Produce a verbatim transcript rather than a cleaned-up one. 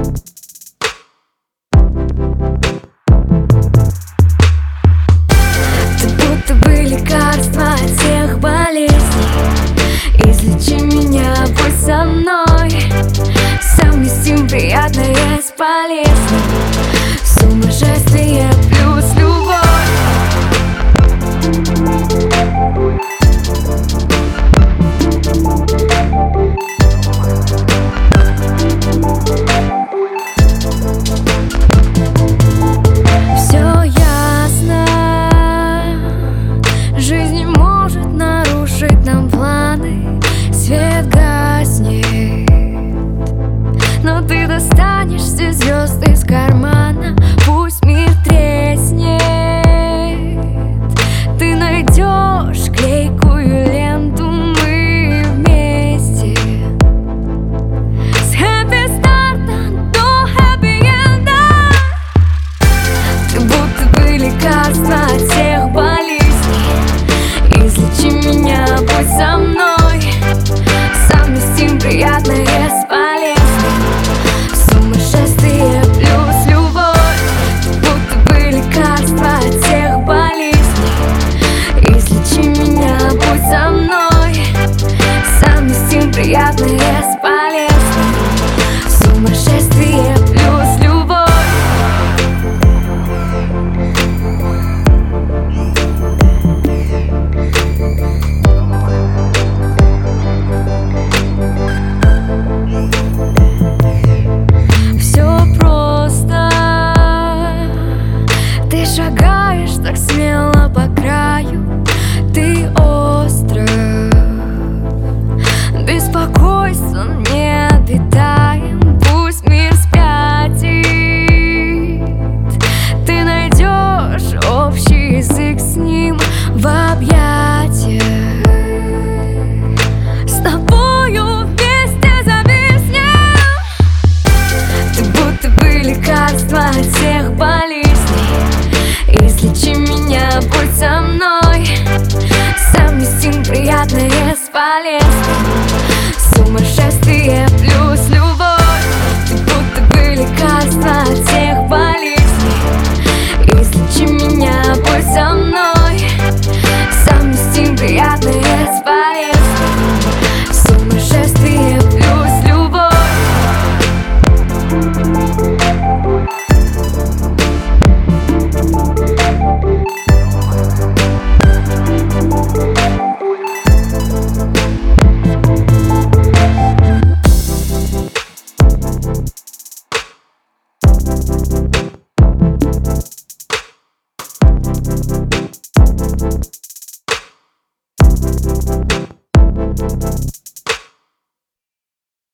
Ты будто бы лекарство от всех болезней. Излечи меня, будь со мной. Совместим приятное с полезным. Сумасшествие плюс любовь. Все ясно. Жизнь не может нарушить нам планы. Свет гаснет, но ты достанешь все звезды из кармана. Пусть мир треснет, ты найдешь клейкую ленту. Мы вместе с хэппи старта до хэппи энда. Ты будто бы лекарство от всех болезней. Излечи меня, будь со мной. Совместим приятное с полезным. Сумасшествие плюс любовь. Ты будто бы лекарство от всех болезней. Излечи меня, будь со мной. Совместим приятное с полезным. Сумасшествие плюс любовь. Шагаешь так смело по краю. Ты остров, беспокойства не обитаем. Пусть мир спятит, ты найдешь общий язык с ним в объятиях. С тобою вместе зависнем. Ты будто бы лекарство от всех болезней. Излечи меня, будь со мной. Совместим приятное с полезным. Сумасшествие плюс любовь. Ты будто бы лекарство от всех болезней. Излечи меня, будь со мной. Совместим приятное с полезным. Сумасшествие плюс любовь. We'll be right back.